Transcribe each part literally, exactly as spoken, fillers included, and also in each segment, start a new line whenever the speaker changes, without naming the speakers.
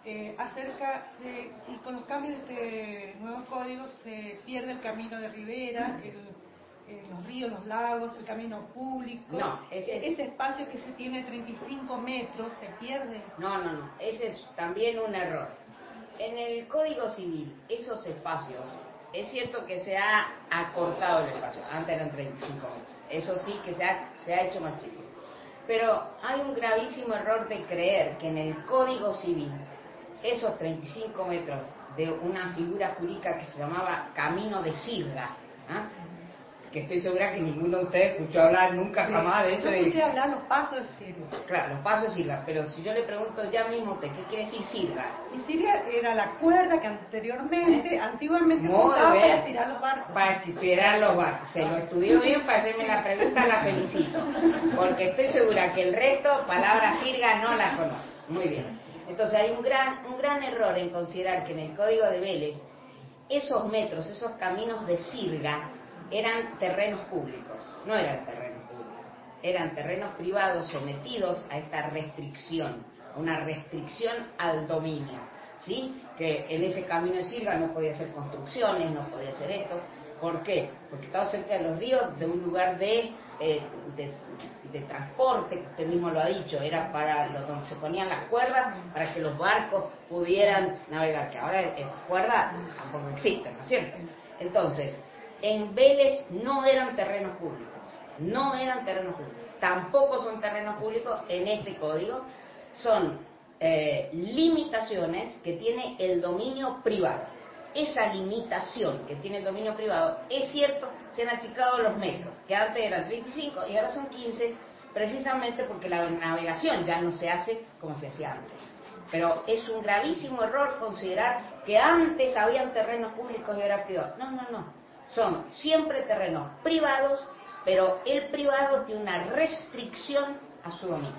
eh, acerca de si con los cambios de este nuevo código se pierde el camino de ribera, el, eh, los ríos, los lagos, el camino público.
No, ese,
ese espacio que se tiene treinta y cinco metros se pierde.
No, no, no, ese es también un error. En el Código Civil, esos espacios, es cierto que se ha acortado el espacio, antes eran treinta y cinco metros, eso sí que se ha, se ha hecho más chico. Pero hay un gravísimo error de creer que en el Código Civil, esos treinta y cinco metros de una figura jurídica que se llamaba Camino de Sirga, ¿eh? que estoy segura que ninguno de ustedes escuchó hablar nunca sí, jamás de eso.
Yo
de...
escuché hablar los pasos de Sirga.
Claro, los pasos de Sirga, pero si yo le pregunto ya mismo, ¿qué quiere decir Sirga?
Y Sirga era la cuerda que anteriormente, ¿Eh? antiguamente se
Muy
usaba
bien.
para tirar los barcos.
Para tirar los barcos. Se lo estudió bien para hacerme la pregunta, la felicito. Porque estoy segura que el resto, palabra Sirga, no la conoce. Muy bien. Entonces hay un gran, un gran error en considerar que en el Código de Vélez, esos metros, esos caminos de Sirga, eran terrenos públicos, no eran terrenos públicos, eran terrenos privados sometidos a esta restricción, a una restricción al dominio, ¿sí? Que en ese camino de Sirga no podía hacer construcciones, no podía hacer esto. ¿Por qué? Porque estaba cerca de los ríos, de un lugar de, eh, de, de transporte, que usted mismo lo ha dicho, era para los donde se ponían las cuerdas para que los barcos pudieran navegar, que ahora esas cuerdas tampoco existen, ¿no es cierto? Entonces, en Vélez no eran terrenos públicos, no eran terrenos públicos, tampoco son terrenos públicos en este código, son eh, limitaciones que tiene el dominio privado. Esa limitación que tiene el dominio privado, es cierto, se han achicado los metros, que antes eran treinta y cinco y ahora son quince, precisamente porque la navegación ya no se hace como se hacía antes. Pero es un gravísimo error considerar que antes habían terrenos públicos y ahora privados. No, no, no. Son siempre terrenos privados, pero el privado tiene una restricción a su dominio.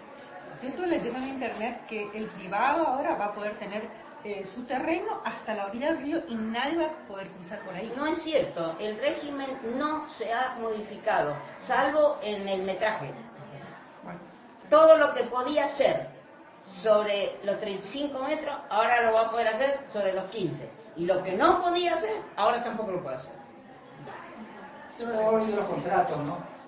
Esto le digo en internet que el privado ahora va a poder tener eh, su terreno hasta la orilla del río y nadie va a poder cruzar por ahí.
No es cierto, el régimen no se ha modificado, salvo en el metraje. Bueno. Todo lo que podía hacer sobre los treinta y cinco metros, ahora lo va a poder hacer sobre los quince. Y lo que no podía hacer, ahora tampoco lo puede hacer.
Yo he oído los contratos, ¿no?